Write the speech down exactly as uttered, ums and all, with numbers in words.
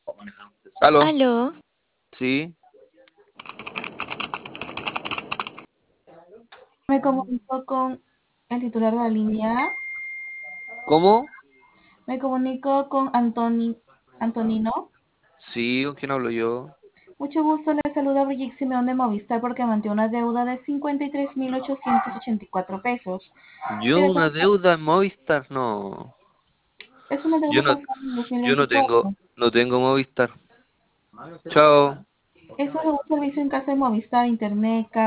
¿Aló? Aló, ¿Sí? Me comunico con el titular de la línea A. ¿Cómo? Me comunico con Antoni, Antonino. Sí, ¿con quién hablo yo? Mucho gusto, le saluda Brigitte Simeón de Movistar porque mantiene una deuda de cincuenta y tres mil ochocientos ochenta y cuatro pesos. ¿Yo Quiero una saber- deuda en Movistar? No. Es una Yo deuda no, pasada en yo no tengo, dos mil veinticuatro. no tengo Movistar. Chao. Eso es un servicio en casa de Movistar, Internet,